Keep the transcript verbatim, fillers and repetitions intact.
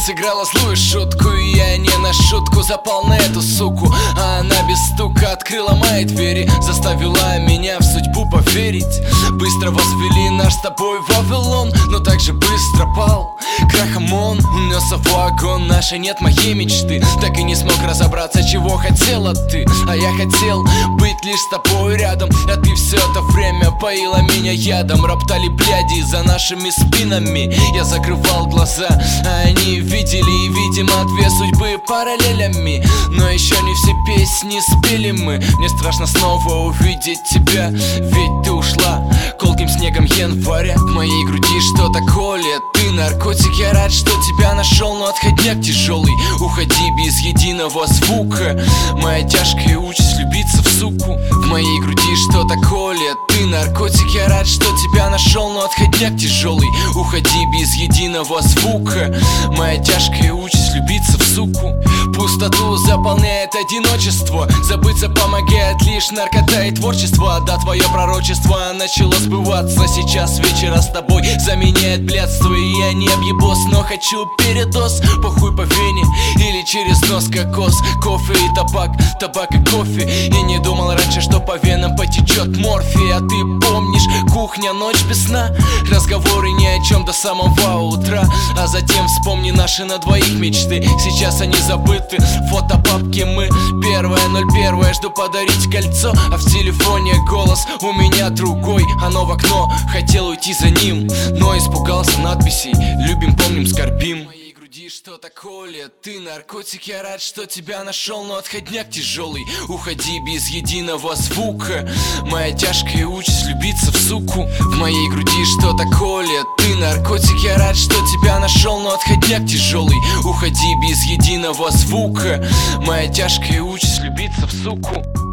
сыграла злую шутку, и я не на шутку запал на эту суку. А она без стука открыла мои двери, заставила меня в судьбу поверить. Быстро возвели наш с тобой Вавилон, но так же быстро пал крахом он. Унесся в вагон, нашей нет моей мечты. Так и не смог разобраться, чего хотела ты. А я хотел быть лишь с тобой рядом, а ты все это время поила меня ядом. Роптали бляди за нашими спинами, я закрывал глаза, а они видели, и, видимо, две судьбы параллелями. Но еще не все песни спели мы. Мне страшно снова увидеть тебя, ведь ты ушла колким снегом января. В моей груди что-то колет, ты наркотик. Я рад, что тебя нашел, но отходняк тяжелый. Уходи без единого звука, моя тяжкая участь влюбиться в суку. В моей груди что-то колет, ты наркотик. Я рад, что тебя нашел, но отходняк тяжелый. Уходи без единого звука, моя тяжкая участь влюбиться в суку. Пустоту заполняет одиночество, забыться помогает лишь наркота и творчество. Да, твое пророчество начало сбываться. Сейчас вечера с тобой заменяет блядство. И я не объебос, но хочу передоз. Похуй по вене или через нос кокос. Кофе и табак, табак и кофе. И не думал раньше, что по венам потечет морфий. А ты помнишь, кухня, ночь без сна, разговоры ни о чем до самого утра. А затем вспомни наши на двоих мечты. Сейчас они забыты, фотопапки мы. Первое ноль первое, жду подарить кольцо, а в телефоне голос у меня другой. Оно в окно, хотел уйти за ним, но испугался надписей: любим, помним, скорбим. Что-то колет, ты наркотик. Я рад, что тебя нашел, но отходняк тяжелый. Уходи без единого звука, моя тяжкая участь влюбиться в суку. В моей груди что-то колет, ты наркотик. Я рад, что тебя нашел, но отходняк тяжелый. Уходи без единого звука, моя тяжкая участь влюбиться в суку.